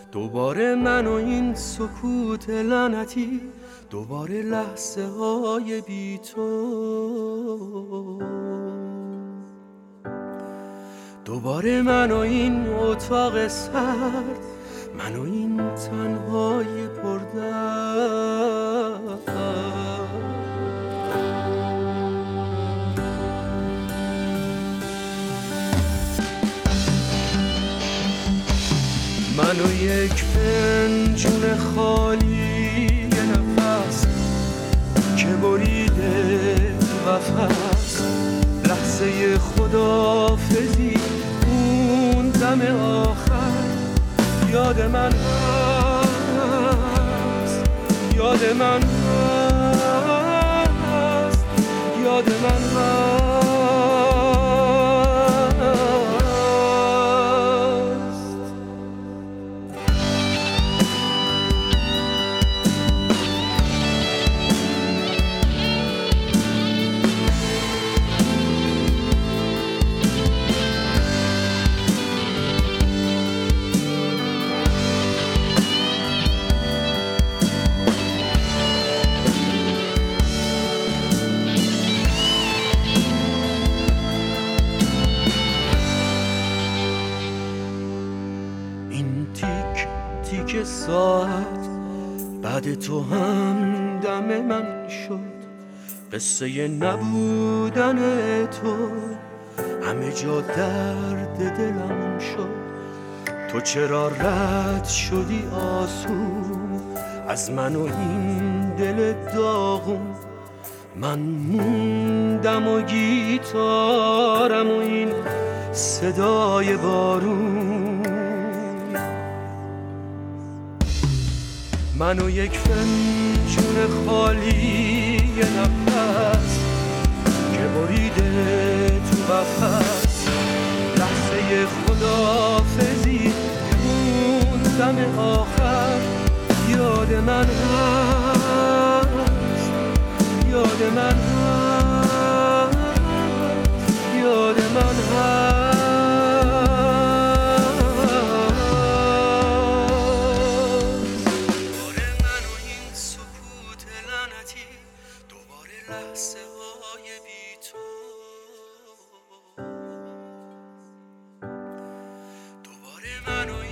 دوباره من و این سکوت لعنتی، دوباره لحظه های بی تو، دوباره من و این اتاق سرد، من و این تنهای پردرد. من و یک فنجون خالی نفس که بریده قفس، لحظه خداحافظی اون دم آخر یاد من هست، یاد من هست، یاد من هست. تیک ساعت بعد تو هم دم من شد، قصه نبودن تو همه جا درد دلم شد. تو چرا رد شدی آسون از من و این دل داغون؟ من موندم و گیتارم و این صدای بارون، من و یک فنجون خالی نفس که بریده تو قفس، لحظه خداحافظی اون دم آخر یاد من هست، یاد من هست، یاد من هست. لحظه های بی تو، دوباره من و